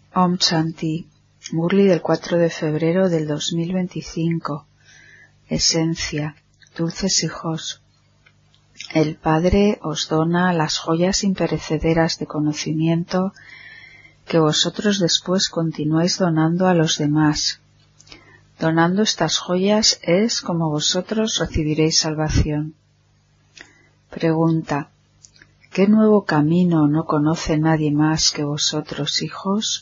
Om Shanti, Murli del 4 de febrero del 2025. Esencia, dulces hijos. El Padre os dona las joyas imperecederas de conocimiento que vosotros después continuáis donando a los demás. Donando estas joyas es como vosotros recibiréis salvación. Pregunta: ¿qué nuevo camino no conoce nadie más que vosotros, hijos?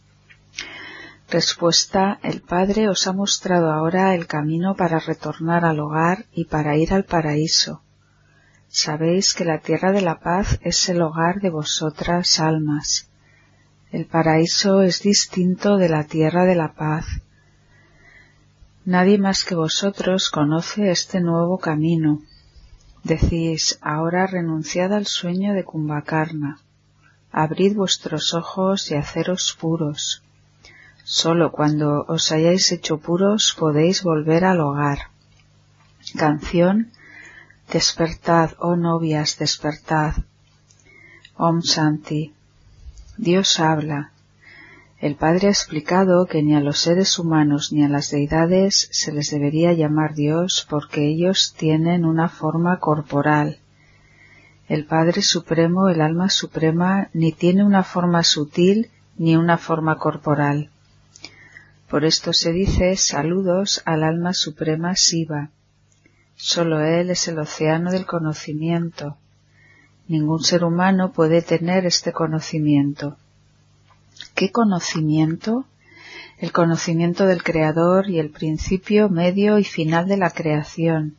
Respuesta: el Padre os ha mostrado ahora el camino para retornar al hogar y para ir al paraíso. Sabéis que la tierra de la paz es el hogar de vosotras almas. El paraíso es distinto de la tierra de la paz. Nadie más que vosotros conoce este nuevo camino. Decís: ahora renunciad al sueño de Kumbhakarna. Abrid vuestros ojos y haceros puros. Solo cuando os hayáis hecho puros podéis volver al hogar. Canción: despertad, oh novias, despertad. Om Shanti. Dios habla. El Padre ha explicado que ni a los seres humanos ni a las deidades se les debería llamar Dios porque ellos tienen una forma corporal. El Padre Supremo, el Alma Suprema, ni tiene una forma sutil ni una forma corporal. Por esto se dice: saludos al Alma Suprema Shiva. Solo Él es el océano del conocimiento. Ningún ser humano puede tener este conocimiento. ¿Qué conocimiento? El conocimiento del Creador y el principio, medio y final de la creación.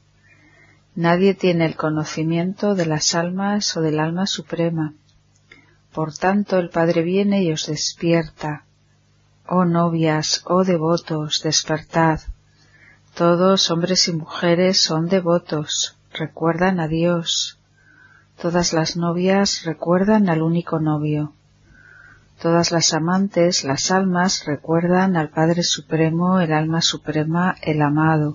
Nadie tiene el conocimiento de las almas o del Alma Suprema. Por tanto, el Padre viene y os despierta. Oh novias, oh devotos, despertad. Todos, hombres y mujeres, son devotos, recuerdan a Dios. Todas las novias recuerdan al único novio. Todas las amantes, las almas, recuerdan al Padre Supremo, el Alma Suprema, el Amado.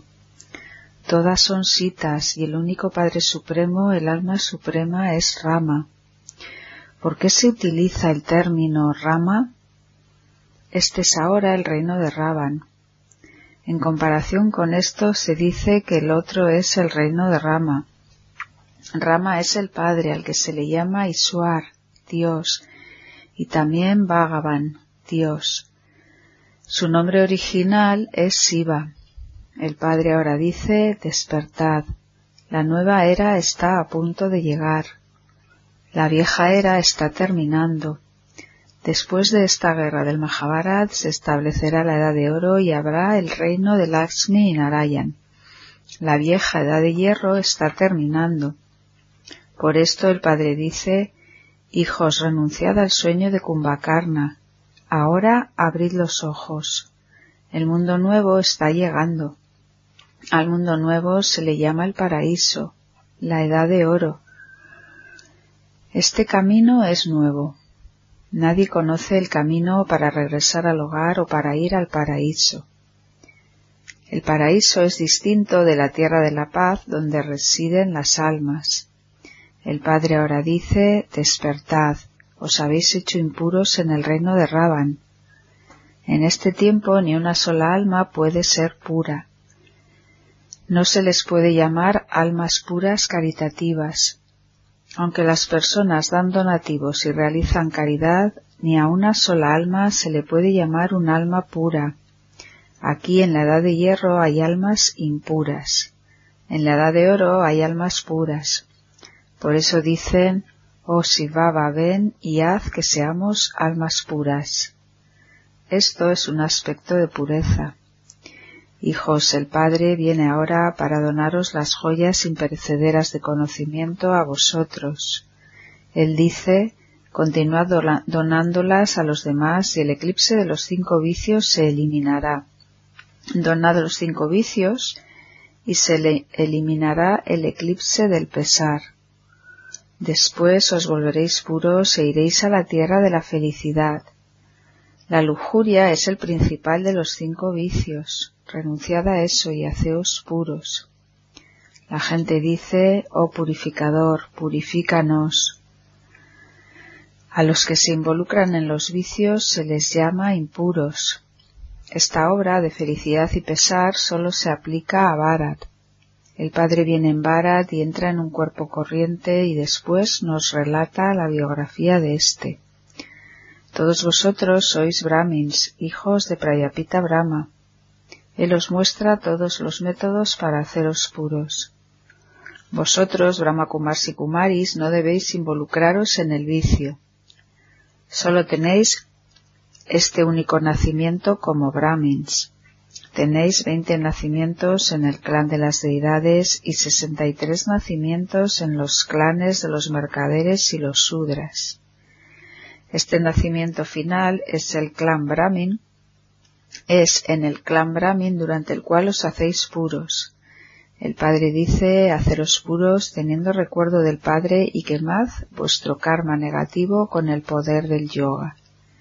Todas son sitas y el único Padre Supremo, el Alma Suprema, es Rama. ¿Por qué se utiliza el término Rama? Este es ahora el reino de Ravan. En comparación con esto se dice que el otro es el reino de Rama. Rama es el Padre al que se le llama Ishwar, Dios, y también Bhagavan, Dios. Su nombre original es Shiva. El Padre ahora dice: despertad. La nueva era está a punto de llegar. La vieja era está terminando. Después de esta guerra del Mahabharat se establecerá la Edad de Oro y habrá el reino de Lakshmi y Narayan. La vieja Edad de Hierro está terminando. Por esto el Padre dice: hijos, renunciad al sueño de Kumbhakarna. Ahora abrid los ojos. El mundo nuevo está llegando. Al mundo nuevo se le llama el paraíso, la Edad de Oro. Este camino es nuevo. Nadie conoce el camino para regresar al hogar o para ir al paraíso. El paraíso es distinto de la tierra de la paz donde residen las almas. El Padre ahora dice: despertad, os habéis hecho impuros en el reino de Ravan. En este tiempo ni una sola alma puede ser pura. No se les puede llamar almas puras caritativas. Aunque las personas dan donativos y realizan caridad, ni a una sola alma se le puede llamar un alma pura. Aquí en la Edad de Hierro hay almas impuras. En la Edad de Oro hay almas puras. Por eso dicen: oh Shivaba, ven y haz que seamos almas puras. Esto es un aspecto de pureza. Hijos, el Padre viene ahora para donaros las joyas imperecederas de conocimiento a vosotros. Él dice: continuad donándolas a los demás y el eclipse de los 5 vicios se eliminará. Donad los 5 vicios y se eliminará el eclipse del pesar. Después os volveréis puros e iréis a la tierra de la felicidad. La lujuria es el principal de los 5 vicios. Renunciad a eso y haceos puros. La gente dice: oh purificador, purifícanos. A los que se involucran en los vicios se les llama impuros. Esta obra de felicidad y pesar solo se aplica a Bharat. El padre viene en Bharat y entra en un cuerpo corriente y después nos relata la biografía de éste. Todos vosotros sois brahmins, hijos de Prayapita Brahma. Él os muestra todos los métodos para haceros puros. Vosotros, Brahma Kumars y Kumaris, no debéis involucraros en el vicio. Solo tenéis este único nacimiento como brahmins. Tenéis 20 nacimientos en el clan de las deidades y 63 nacimientos en los clanes de los mercaderes y los sudras. Este nacimiento final es en el clan Brahmin, durante el cual os hacéis puros. El Padre dice, haceros puros teniendo recuerdo del Padre y quemad vuestro karma negativo con el poder del yoga.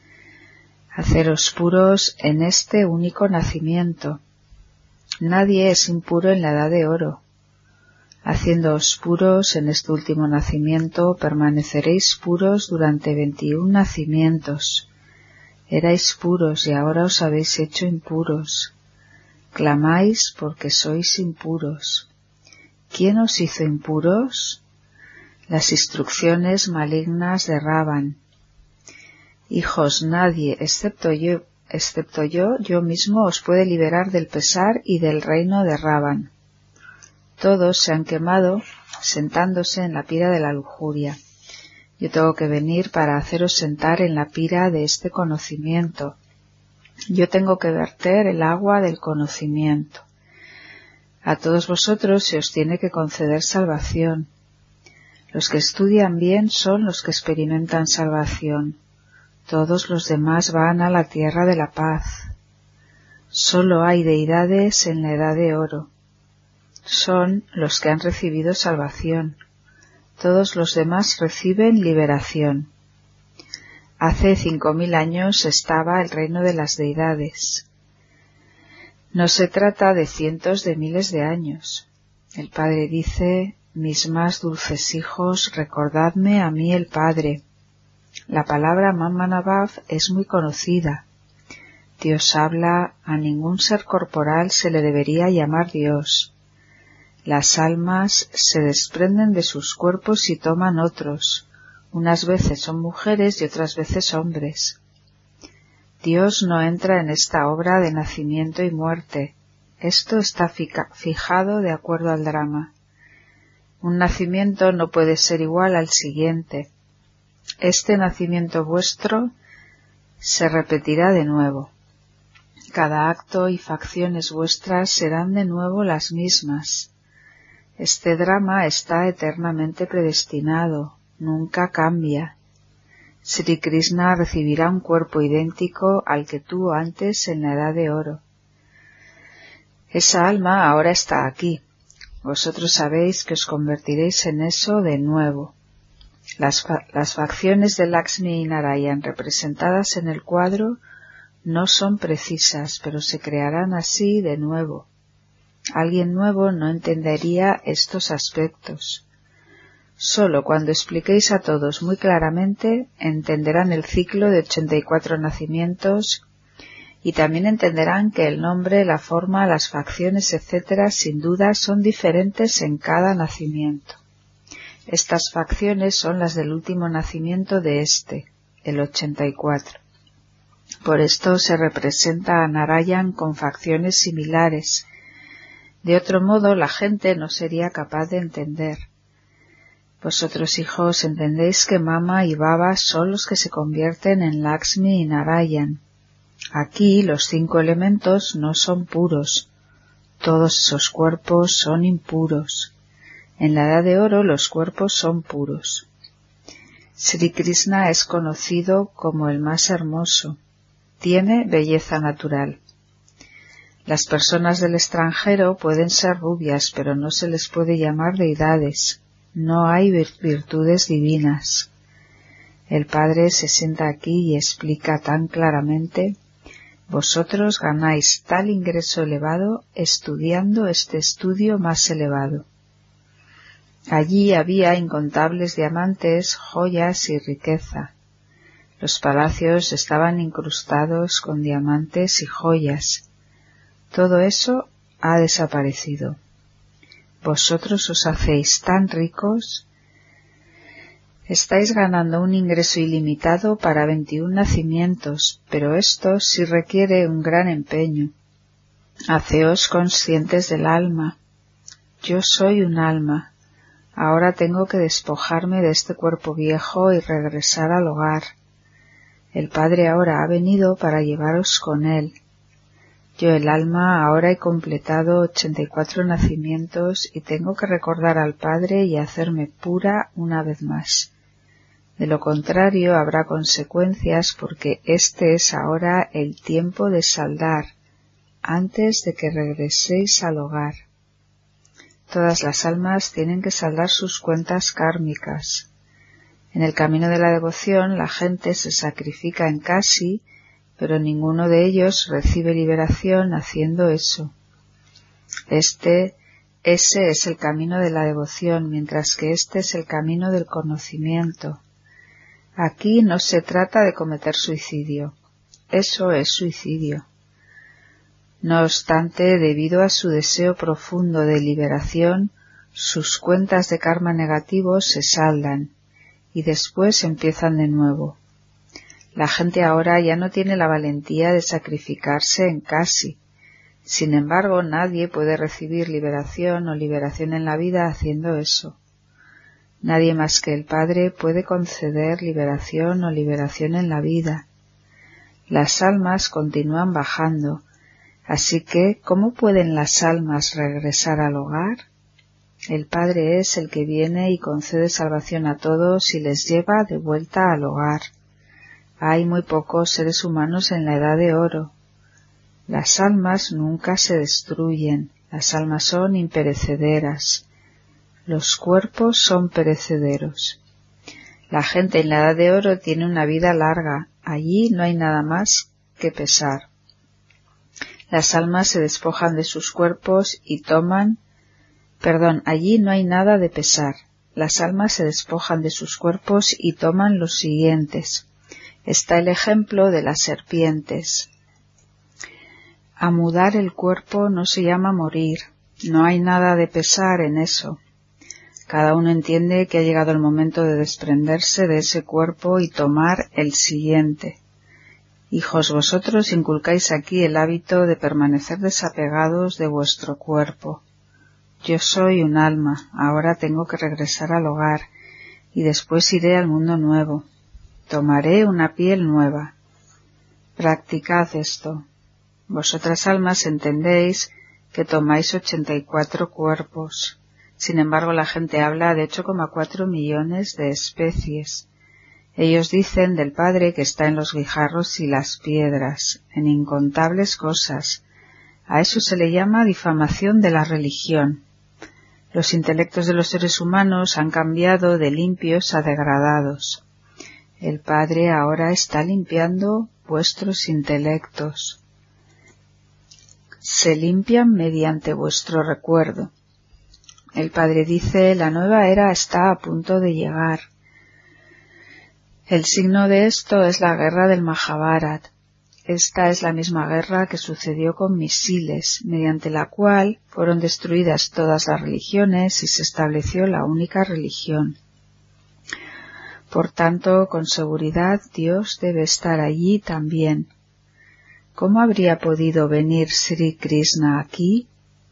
Haceros puros en este único nacimiento. Nadie es impuro en la edad de oro. Haciéndoos puros en este último nacimiento, permaneceréis puros durante 21 nacimientos. Erais puros y ahora os habéis hecho impuros. Clamáis porque sois impuros. ¿Quién os hizo impuros? Las instrucciones malignas de Ravan. Hijos, nadie, excepto yo mismo os puede liberar del pesar y del reino de Ravan. Todos se han quemado sentándose en la pira de la lujuria. Yo tengo que venir para haceros sentar en la pira de este conocimiento. Yo tengo que verter el agua del conocimiento. A todos vosotros se os tiene que conceder salvación. Los que estudian bien son los que experimentan salvación. Todos los demás van a la tierra de la paz. Solo hay deidades en la edad de oro. Son los que han recibido salvación. Todos los demás reciben liberación. Hace 5000 años estaba el reino de las deidades. No se trata de cientos de miles de años. El Padre dice, mis más dulces hijos, recordadme a mí el Padre. La palabra Manmanabhav es muy conocida. Dios habla, a ningún ser corporal se le debería llamar Dios. Las almas se desprenden de sus cuerpos y toman otros. Unas veces son mujeres y otras veces hombres. Dios no entra en esta obra de nacimiento y muerte. Esto está fijado de acuerdo al drama. Un nacimiento no puede ser igual al siguiente. Este nacimiento vuestro se repetirá de nuevo. Cada acto y facciones vuestras serán de nuevo las mismas. Este drama está eternamente predestinado, nunca cambia. Sri Krishna recibirá un cuerpo idéntico al que tuvo antes en la edad de oro. Esa alma ahora está aquí. Vosotros sabéis que os convertiréis en eso de nuevo. Las facciones de Lakshmi y Narayan representadas en el cuadro no son precisas, pero se crearán así de nuevo. Alguien nuevo no entendería estos aspectos. Solo cuando expliquéis a todos muy claramente, entenderán el ciclo de 84 nacimientos y también entenderán que el nombre, la forma, las facciones, etc., sin duda son diferentes en cada nacimiento. Estas facciones son las del último nacimiento de este, el 84. Por esto se representa a Narayan con facciones similares. De otro modo, la gente no sería capaz de entender. Vosotros, hijos, entendéis que Mama y Baba son los que se convierten en Lakshmi y Narayan. Aquí los 5 elementos no son puros. Todos esos cuerpos son impuros. En la edad de oro los cuerpos son puros. Sri Krishna es conocido como el más hermoso. Tiene belleza natural. Las personas del extranjero pueden ser rubias, pero no se les puede llamar deidades. No hay virtudes divinas. El Padre se sienta aquí y explica tan claramente: vosotros ganáis tal ingreso elevado estudiando este estudio más elevado. Allí había incontables diamantes, joyas y riqueza. Los palacios estaban incrustados con diamantes y joyas. Todo eso ha desaparecido. Vosotros os hacéis tan ricos. Estáis ganando un ingreso ilimitado para 21 nacimientos, pero esto sí requiere un gran empeño. Haceos conscientes del alma. Yo soy un alma. Ahora tengo que despojarme de este cuerpo viejo y regresar al hogar. El Padre ahora ha venido para llevaros con él. Yo, el alma, ahora he completado 84 nacimientos y tengo que recordar al Padre y hacerme pura una vez más. De lo contrario habrá consecuencias porque este es ahora el tiempo de saldar, antes de que regreséis al hogar. Todas las almas tienen que saldar sus cuentas kármicas. En el camino de la devoción la gente se sacrifica en Kashi, pero ninguno de ellos recibe liberación haciendo eso. Ese es el camino de la devoción, mientras que este es el camino del conocimiento. Aquí no se trata de cometer suicidio. Eso es suicidio. No obstante, debido a su deseo profundo de liberación, sus cuentas de karma negativo se saldan y después empiezan de nuevo. La gente ahora ya no tiene la valentía de sacrificarse en Kashi. Sin embargo, nadie puede recibir liberación o liberación en la vida haciendo eso. Nadie más que el Padre puede conceder liberación o liberación en la vida. Las almas continúan bajando, así que, ¿cómo pueden las almas regresar al hogar? El Padre es el que viene y concede salvación a todos y les lleva de vuelta al hogar. Hay muy pocos seres humanos en la edad de oro. Las almas nunca se destruyen, las almas son imperecederas. Los cuerpos son perecederos. La gente en la edad de oro tiene una vida larga, allí no hay nada más que pesar. Las almas se despojan de sus cuerpos y allí no hay nada de pesar. Las almas se despojan de sus cuerpos y toman los siguientes. Está el ejemplo de las serpientes. Amudar el cuerpo no se llama morir, no hay nada de pesar en eso. Cada uno entiende que ha llegado el momento de desprenderse de ese cuerpo y tomar el siguiente. Hijos, vosotros inculcáis aquí el hábito de permanecer desapegados de vuestro cuerpo. Yo soy un alma, ahora tengo que regresar al hogar, y después iré al mundo nuevo. Tomaré una piel nueva. Practicad esto. Vosotras almas entendéis que tomáis 84 cuerpos. Sin embargo, la gente habla de 8,4 millones de especies. Ellos dicen del Padre que está en los guijarros y las piedras, en incontables cosas. A eso se le llama difamación de la religión. Los intelectos de los seres humanos han cambiado de limpios a degradados. El Padre ahora está limpiando vuestros intelectos. Se limpian mediante vuestro recuerdo. El Padre dice, la nueva era está a punto de llegar. El signo de esto es la guerra del Mahabharat. Esta es la misma guerra que sucedió con misiles, mediante la cual fueron destruidas todas las religiones y se estableció la única religión. Por tanto, con seguridad, Dios debe estar allí también. ¿Cómo habría podido venir Sri Krishna aquí?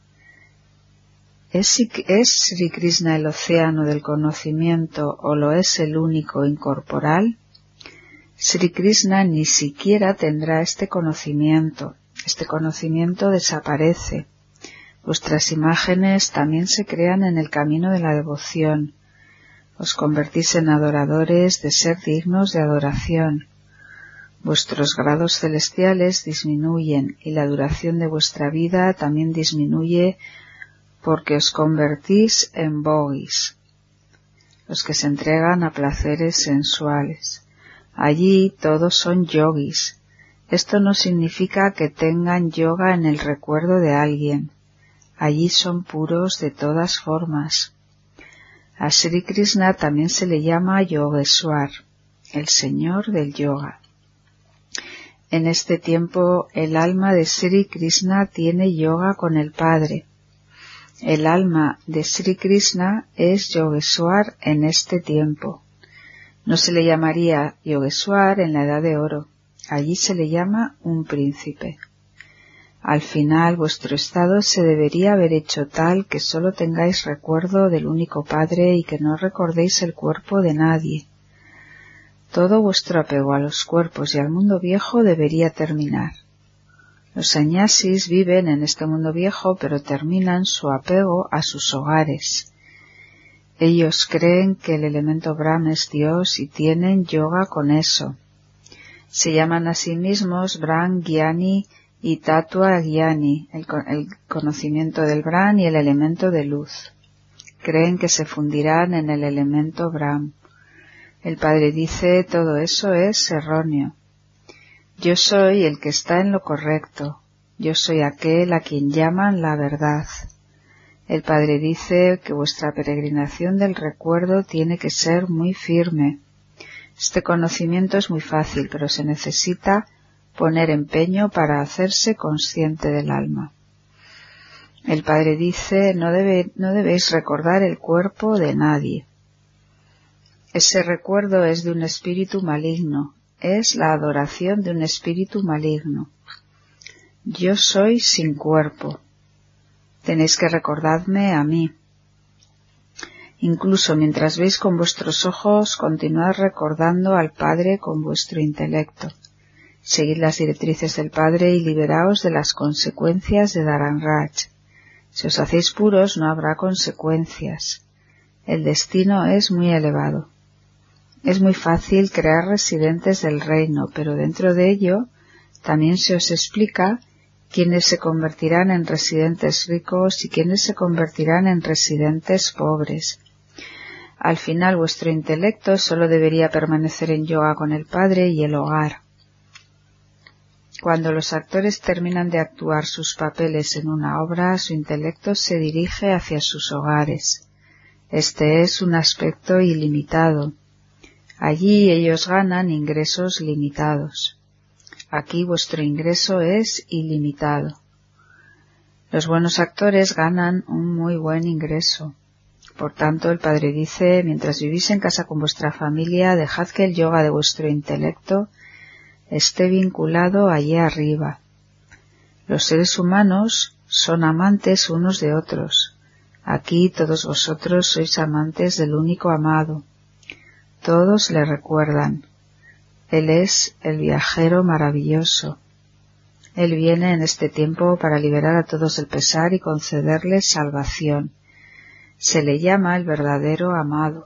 ¿Es Sri Krishna el océano del conocimiento o lo es el único incorporal? Sri Krishna ni siquiera tendrá este conocimiento desaparece. Vuestras imágenes también se crean en el camino de la devoción. Os convertís en adoradores de ser dignos de adoración. Vuestros grados celestiales disminuyen y la duración de vuestra vida también disminuye porque os convertís en bogis, los que se entregan a placeres sensuales. Allí todos son yogis. Esto no significa que tengan yoga en el recuerdo de alguien. Allí son puros de todas formas. A Sri Krishna también se le llama Yogeshwar. el señor del yoga. En este tiempo el alma de Sri Krishna tiene yoga con el Padre. El alma de Sri Krishna es Yogeshwar en este tiempo. No se le llamaría Yogeshwar en la Edad de Oro. Allí se le llama un príncipe. Al final vuestro estado se debería haber hecho tal que solo tengáis recuerdo del único Padre y que no recordéis el cuerpo de nadie. Todo vuestro apego a los cuerpos y al mundo viejo debería terminar. Los sannyasis viven en este mundo viejo, pero terminan su apego a sus hogares. Ellos creen que el elemento Brahma es Dios y tienen yoga con eso. Se llaman a sí mismos Brahm Gyani y Tattva Gyani, el conocimiento del Brahm y el elemento de luz. Creen que se fundirán en el elemento Brahma. El Padre dice, todo eso es erróneo. Yo soy el que está en lo correcto. Yo soy aquel a quien llaman la verdad. El Padre dice que vuestra peregrinación del recuerdo tiene que ser muy firme. Este conocimiento es muy fácil, pero se necesita poner empeño para hacerse consciente del alma. El Padre dice, no debéis recordar el cuerpo de nadie. Ese recuerdo es de un espíritu maligno, es la adoración de un espíritu maligno. Yo soy sin cuerpo. Tenéis que recordarme a mí. Incluso mientras veis con vuestros ojos, continuad recordando al Padre con vuestro intelecto. Seguid las directrices del Padre y liberaos de las consecuencias de Dharanraj. Si os hacéis puros no habrá consecuencias. El destino es muy elevado. Es muy fácil crear residentes del reino, pero dentro de ello también se os explica quiénes se convertirán en residentes ricos y quiénes se convertirán en residentes pobres. Al final vuestro intelecto solo debería permanecer en yoga con el Padre y el hogar. Cuando los actores terminan de actuar sus papeles en una obra, su intelecto se dirige hacia sus hogares. Este es un aspecto ilimitado. Allí ellos ganan ingresos limitados. Aquí vuestro ingreso es ilimitado. Los buenos actores ganan un muy buen ingreso. Por tanto, el Padre dice, mientras vivís en casa con vuestra familia, dejad que el yoga de vuestro intelecto esté vinculado allí arriba. Los seres humanos son amantes unos de otros. Aquí todos vosotros sois amantes del único amado. Todos le recuerdan. Él es el viajero maravilloso. Él viene en este tiempo para liberar a todos del pesar y concederles salvación. Se le llama el verdadero amado.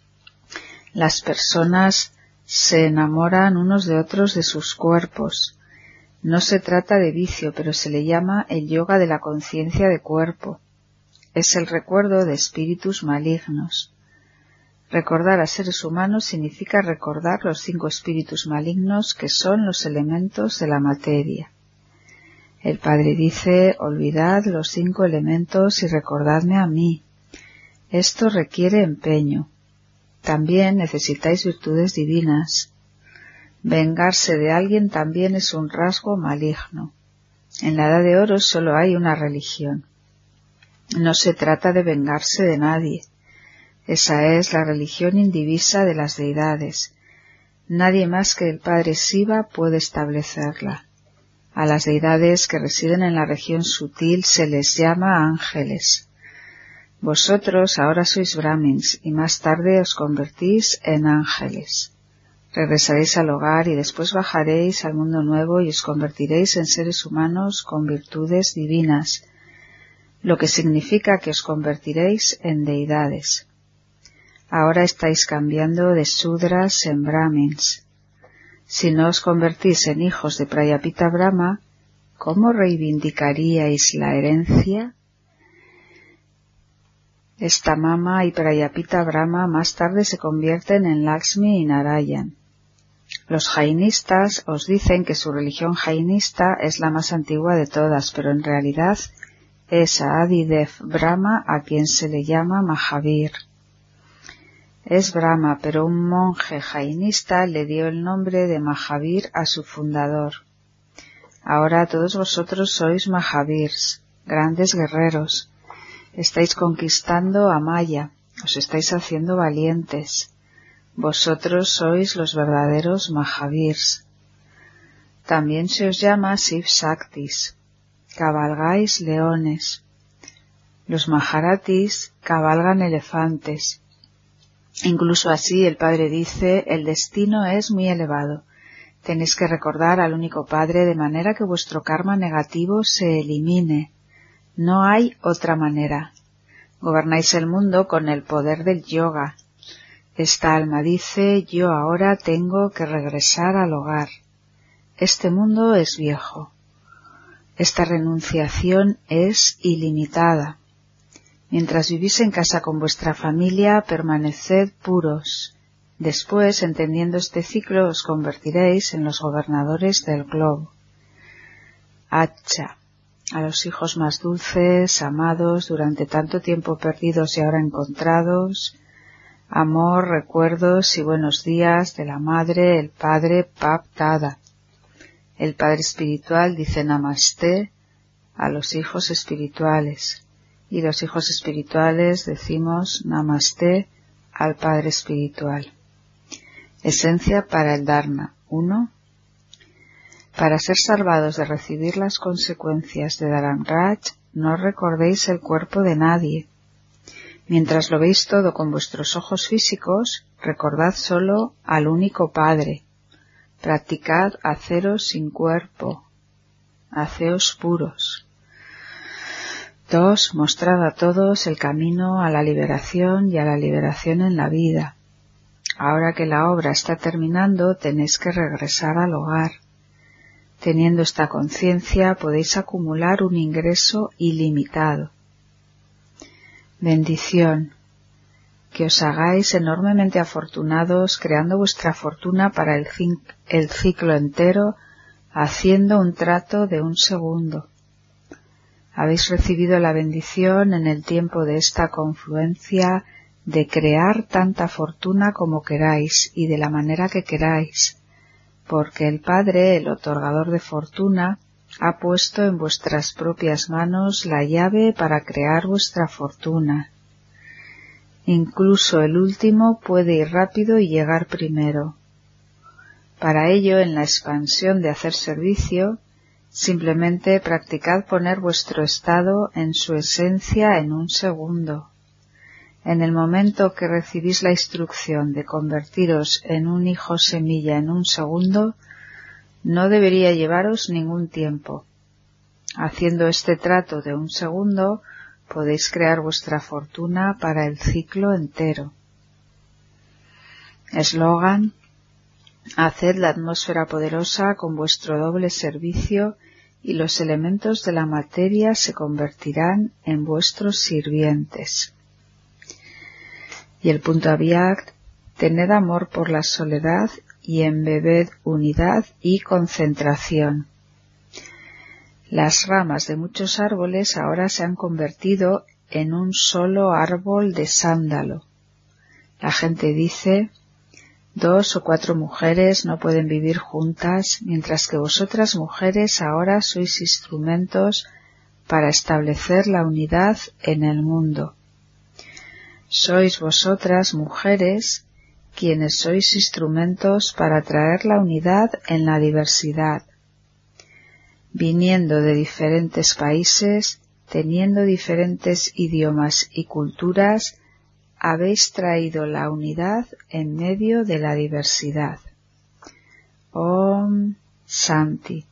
Las personas se enamoran unos de otros de sus cuerpos. No se trata de vicio, pero se le llama el yoga de la conciencia de cuerpo. Es el recuerdo de espíritus malignos. Recordar a seres humanos significa recordar los 5 espíritus malignos que son los elementos de la materia. El Padre dice, olvidad los 5 elementos y recordadme a mí. Esto requiere empeño. También necesitáis virtudes divinas. Vengarse de alguien también es un rasgo maligno. En la Edad de Oro solo hay una religión. No se trata de vengarse de nadie. Esa es la religión indivisa de las deidades. Nadie más que el Padre Shiva puede establecerla. A las deidades que residen en la región sutil se les llama ángeles. Vosotros ahora sois brahmins y más tarde os convertís en ángeles. Regresaréis al hogar y después bajaréis al mundo nuevo y os convertiréis en seres humanos con virtudes divinas, lo que significa que os convertiréis en deidades. Ahora estáis cambiando de Sudras en Brahmins. Si no os convertís en hijos de Prayapita Brahma, ¿cómo reivindicaríais la herencia? Esta Mama y Prayapita Brahma más tarde se convierten en Lakshmi y Narayan. Los jainistas os dicen que su religión jainista es la más antigua de todas, pero en realidad es a Adidev Brahma a quien se le llama Mahavir. Es Brahma, pero un monje jainista le dio el nombre de Mahavir a su fundador. Ahora todos vosotros sois Mahavirs, grandes guerreros. Estáis conquistando a Maya, os estáis haciendo valientes. Vosotros sois los verdaderos Mahavirs. También se os llama Shiv Shaktis. Cabalgáis leones. Los Maharatis cabalgan elefantes. Incluso así el Padre dice, el destino es muy elevado. Tenéis que recordar al único Padre de manera que vuestro karma negativo se elimine. No hay otra manera. Gobernáis el mundo con el poder del yoga. Esta alma dice, yo ahora tengo que regresar al hogar. Este mundo es viejo. Esta renunciación es ilimitada. Mientras vivís en casa con vuestra familia, permaneced puros. Después, entendiendo este ciclo, os convertiréis en los gobernadores del globo. Acha, a los hijos más dulces, amados, durante tanto tiempo perdidos y ahora encontrados, amor, recuerdos y buenos días de la madre, el padre, Pap Dada. El Padre Espiritual dice Namaste a los hijos espirituales. Y los hijos espirituales decimos Namaste al Padre Espiritual. Esencia para el Dharma. 1. Para ser salvados de recibir las consecuencias de Dharamraj, no recordéis el cuerpo de nadie. Mientras lo veis todo con vuestros ojos físicos, recordad solo al único Padre. Practicad haceros sin cuerpo. Haceos puros. 2. Mostrad a todos el camino a la liberación y a la liberación en la vida. Ahora que la obra está terminando, tenéis que regresar al hogar. Teniendo esta conciencia, podéis acumular un ingreso ilimitado. Bendición. Que os hagáis enormemente afortunados creando vuestra fortuna para el ciclo entero, haciendo un trato de 1 segundo. Habéis recibido la bendición en el tiempo de esta confluencia de crear tanta fortuna como queráis y de la manera que queráis, porque el Padre, el otorgador de fortuna, ha puesto en vuestras propias manos la llave para crear vuestra fortuna. Incluso el último puede ir rápido y llegar primero. Para ello, en la expansión de hacer servicio, simplemente practicad poner vuestro estado en su esencia en 1 segundo. En el momento que recibís la instrucción de convertiros en un hijo semilla en 1 segundo, no debería llevaros ningún tiempo. Haciendo este trato de 1 segundo, podéis crear vuestra fortuna para el ciclo entero. Eslogan: haced la atmósfera poderosa con vuestro doble servicio y los elementos de la materia se convertirán en vuestros sirvientes. Y el punto Abhyakt: tened amor por la soledad y embebed unidad y concentración. Las ramas de muchos árboles ahora se han convertido en un solo árbol de sándalo. La gente dice: 2 o 4 mujeres no pueden vivir juntas, mientras que vosotras mujeres ahora sois instrumentos para establecer la unidad en el mundo. Sois vosotras mujeres quienes sois instrumentos para traer la unidad en la diversidad. Viniendo de diferentes países, teniendo diferentes idiomas y culturas, habéis traído la unidad en medio de la diversidad. Om Shanti.